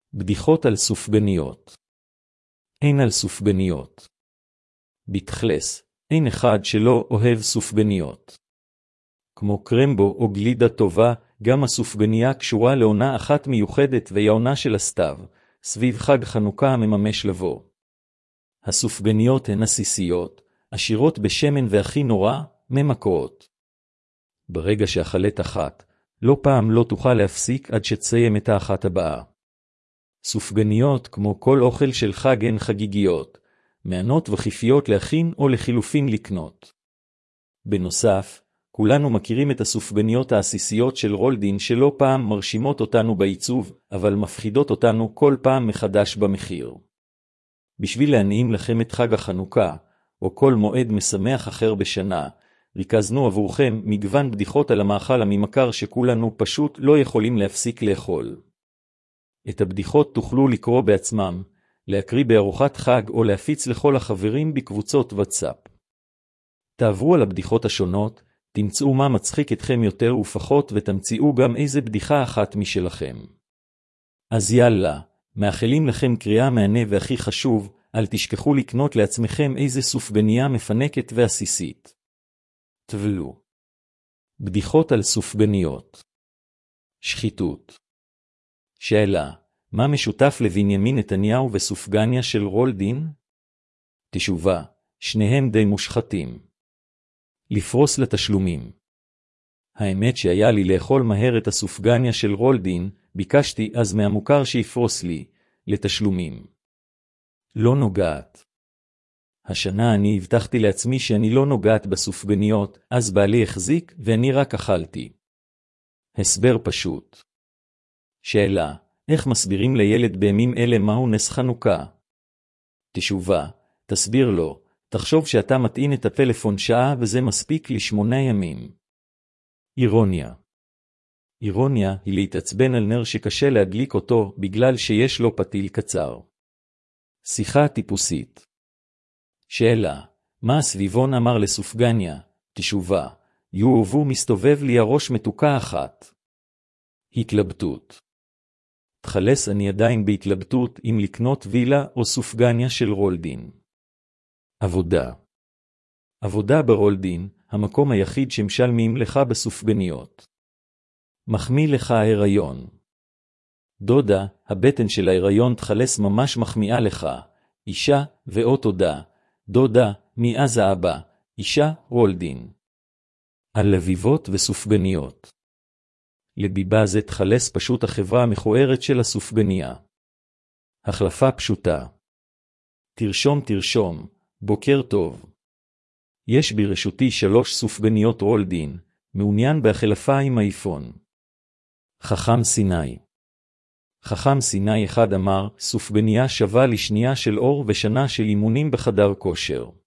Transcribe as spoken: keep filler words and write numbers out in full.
בדיחות על סופגניות. אין על סופגניות. בתכלס, אין אחד שלא אוהב סופגניות. כמו קרמבו או גלידה טובה, גם הסופגניה קשורה לעונה אחת מיוחדת והיא העונה של הסתיו, סביב חג חנוכה המממש לבוא. הסופגניות הן עסיסיות, עשירות בשמן והכי נורא, ממקורות. ברגע שאכלת אחת, לא פעם לא תוכל להפסיק עד שתסיים את האחת הבאה. סופגניות, כמו כל אוכל של חג, הן חגיגיות, מענות וחיפיות להכין או לחילופין לקנות. בנוסף, כולנו מכירים את הסופגניות העסיסיות של רולדין שלא פעם מרשימות אותנו בעיצוב, אבל מפחידות אותנו כל פעם מחדש במחיר. בשביל להנעים לכם את חג החנוכה, או כל מועד משמח אחר בשנה, ריכזנו עבורכם מגוון בדיחות על המאכל הממכר שכולנו פשוט לא יכולים להפסיק לאכול. את הבדיחות תוכלו לקרוא בעצמם, להקריא בארוחת חג או להפיץ לכל החברים בקבוצות וואטסאפ. תעברו על הבדיחות השונות, תמצאו מה מצחיק אתכם יותר ופחות ותמציאו גם איזה בדיחה אחת משלכם. אז יאללה, מאחלים לכם קריאה מהנה והכי חשוב, אל תשכחו לקנות לעצמכם איזה סופגניה מפנקת ועסיסית. תבלו. בדיחות על סופגניות. שחיתות. שאלה, מה משותף לבנימין נתניהו וסופגניה של רולדין? תשובה, שניהם די מושחתים. לפרוס לתשלומים. האמת שהיה לי לאכול מהר את הסופגניה של רולדין, ביקשתי אז מהמוכר שיפרוס לי, לתשלומים. לא נוגעת. השנה אני הבטחתי לעצמי שאני לא נוגעת בסופגניות, אז בעלי החזיק ואני רק אכלתי. הסבר פשוט. שאלה, איך מסבירים לילד בימים אלה מהו נס חנוכה? תשובה, תסביר לו, תחשוב שאתה מטעין את הפלאפון שעה וזה מספיק לשמונה ימים. אירוניה. אירוניה היא להתעצבן על נר שקשה להדליק אותו בגלל שיש לו פתיל קצר. שיחה טיפוסית. שאלה, מה הסביבון אמר לסופגניה? תשובה, יאהבו מסתובב לי הראש מתוקה אחת. התלבטות. תחלס אני עדיין בהתלבטות אם לקנות וילה או סופגניה של רולדין. עבודה. עבודה ברולדין, המקום היחיד שמשלמים לך בסופגניות. מחמיא לך ההיריון. דודה, הבטן של ההיריון תחלס ממש מחמיאה לך, אישה ואו תודה, דודה, מאז האבא, אישה, רולדין. על לביבות וסופגניות. לביבה זה תחלס פשוט החברה המכוערת של הסופגניה. החלפה פשוטה. תרשום תרשום, בוקר טוב. יש ברשותי שלוש סופגניות רולדין, מעוניין בהחלפה עם האיפון. חכם סיני. חכם סיני אחד אמר, סופגניה שווה לשנייה של אור ושנה של אימונים בחדר כושר.